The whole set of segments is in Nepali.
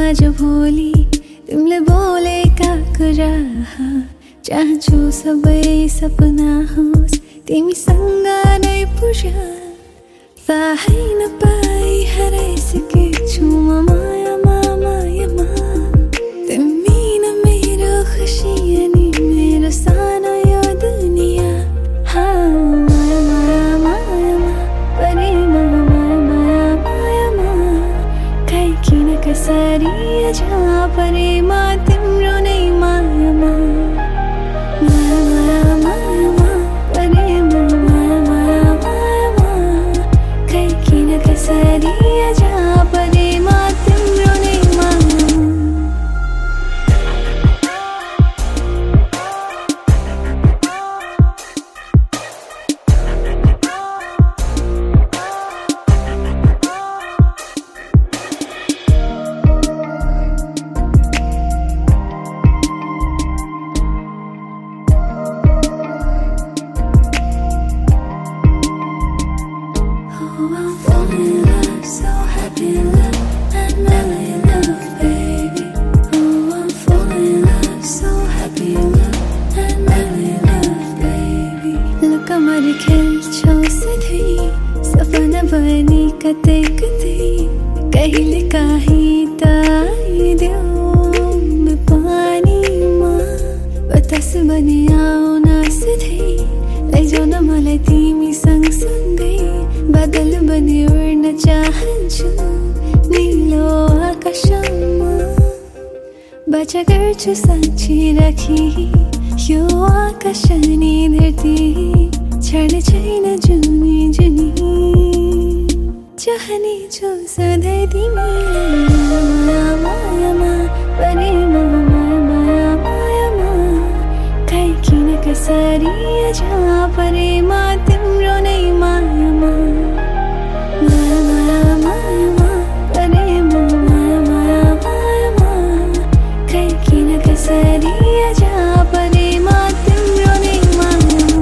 आज भोलि तिमीले बोलेका कुरा चाहन्छु सबै सपना होस् तिमीसँग नै पुरा थाहै नपाई हराइसकेछु म मायामा मायामा तिमी न मेरो खुसी अनि मेरो सानो यो दुनिया माया माया मायामा परेमा माया माया मायामा खै किन कसरी जहाँ परेमा तिम्रो नै मायामा माया माया मायामा परेमा माया माया मायामा खै किन कसरी जहाँ परेमा तिम्रो नै मायामा खेल्छौ सधैँ सपना बनी कतै कतै कहिले काहीँ त आइदेऊ पानीमा बतास बने आउन सधैँ लैजाऊ न मलाई तिमी सँगसँगै बादल बने उड्न चाहन्छु निलो आकाशमा बाचा गर्छु साँची राखी यो आकाश अनि धरती छाड्ने छैन जुनी जुनी चाहने छु सधैँ तिमीलाई माया मायामा परेमा माया माया मायामा खै किन कसरी जहाँ परेमा तिम्रो नै मायामा माया माया मायामा परेमा माया माया मायामा खै किन कसरी जहाँ परेमा तिम्रो नै मायामा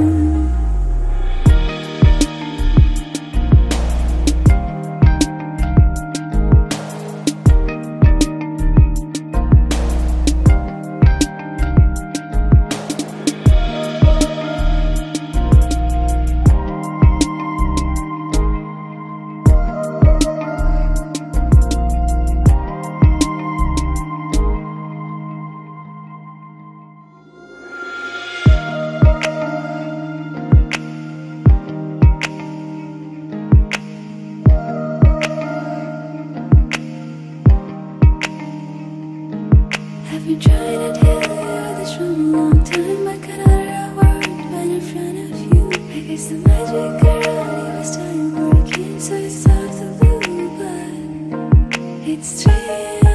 I've been trying to tell you this from a long time. I cannot utter a word when in front of you. I guess the magic around you is time working, so it's out of the blue, but it's real.